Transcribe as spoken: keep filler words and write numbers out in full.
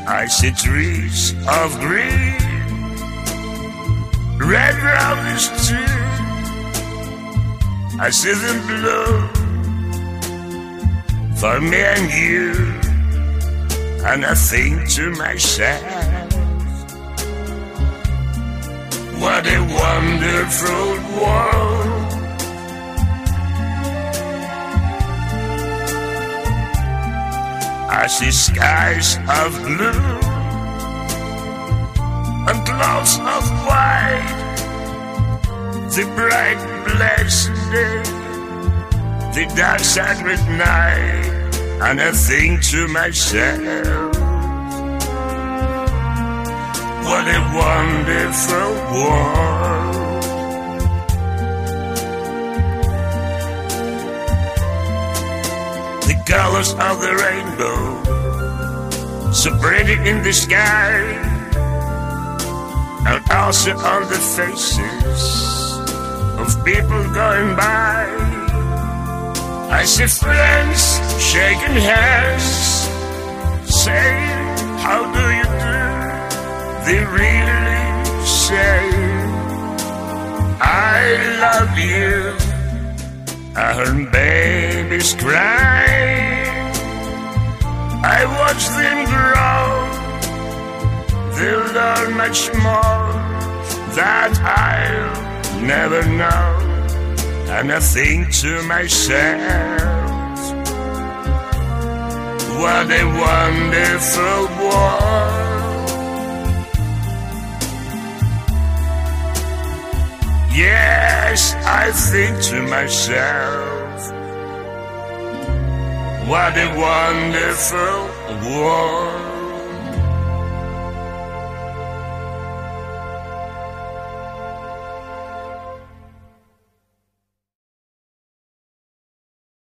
I see trees of green, red roses too. I see them bloom for me and you. And I think to myself, what a wonderful world. I see skies of blue and clouds of white, the bright blessed day, the dark sacred night. And I think to myself, what a wonderful world. The colors of the rainbow, so pretty in the sky, and also on the faces of people going by. I see friends shaking hands, saying, how do you do? They really say, I love you. I heard babies cry, I watch them grow. They'll learn much more that I'll never know. And I think to myself, what a wonderful world. Yes, I think to myself, what a wonderful world.